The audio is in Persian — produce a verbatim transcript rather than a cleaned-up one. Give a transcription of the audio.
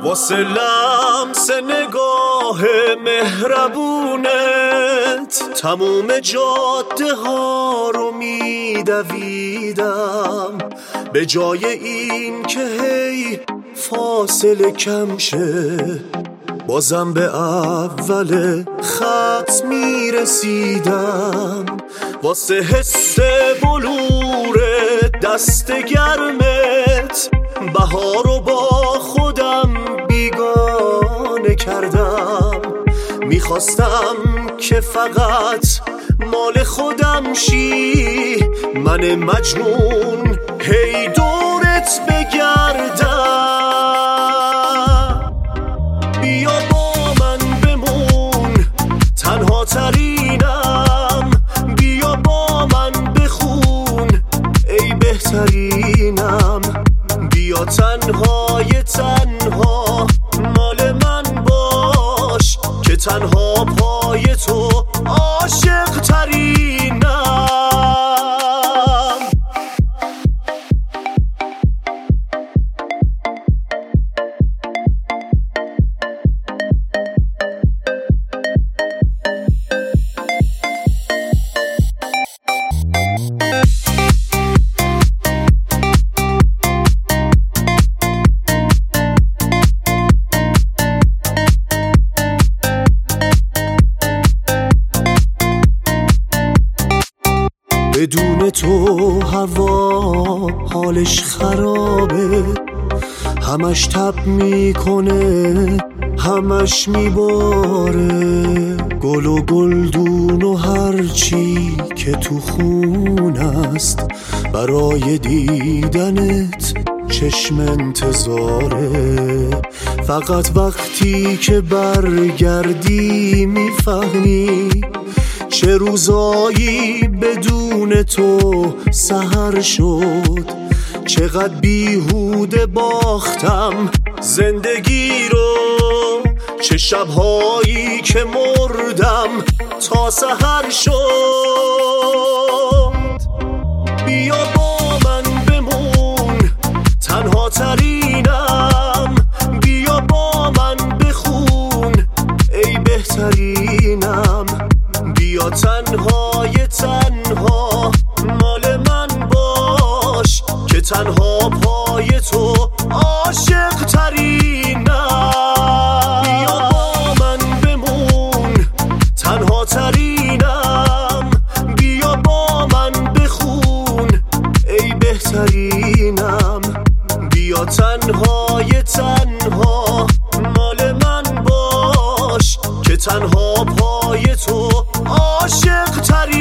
واسه لمس نگاه مهربونت تموم جاده ها رو میدویدم، به جای این که هی فاصله کم شه بازم به اول خط میرسیدم. واسه حس بلور دست گرمت بهارو با خودم بیگانه کردم، میخواستم که فقط مال خودم شی، من مجنون هی دورت بگردم. بیا با من بمون تنها ترینم، بیا با من بخون ای بهترینم، بیا تنهای تنها مال من باش که تنها پای تو عاشق ترینم. بدون تو هوا حالش خرابه، همش تب میکنه همش میباره، گل و گلدون و هرچی که تو خون است برای دیدنت چشم انتظاره. فقط وقتی که برگردی میفهمی چه روزایی بدون تو سحر شد، چقدر بیهوده باختم زندگی رو، چه شبهایی که مردم تا سحر شد. بیا با من بمون تنها ترینم، بیا با من بخون ای بهترینم، بیا تنهای تنها مال من باش که تنها پای تو عاشق ترینم. بیا با من بمون تنها ترینم، بیا با من بخون ای بهترینم، بیا تنهای تنها مال من باش که تنها پای تو عاشق ترینم.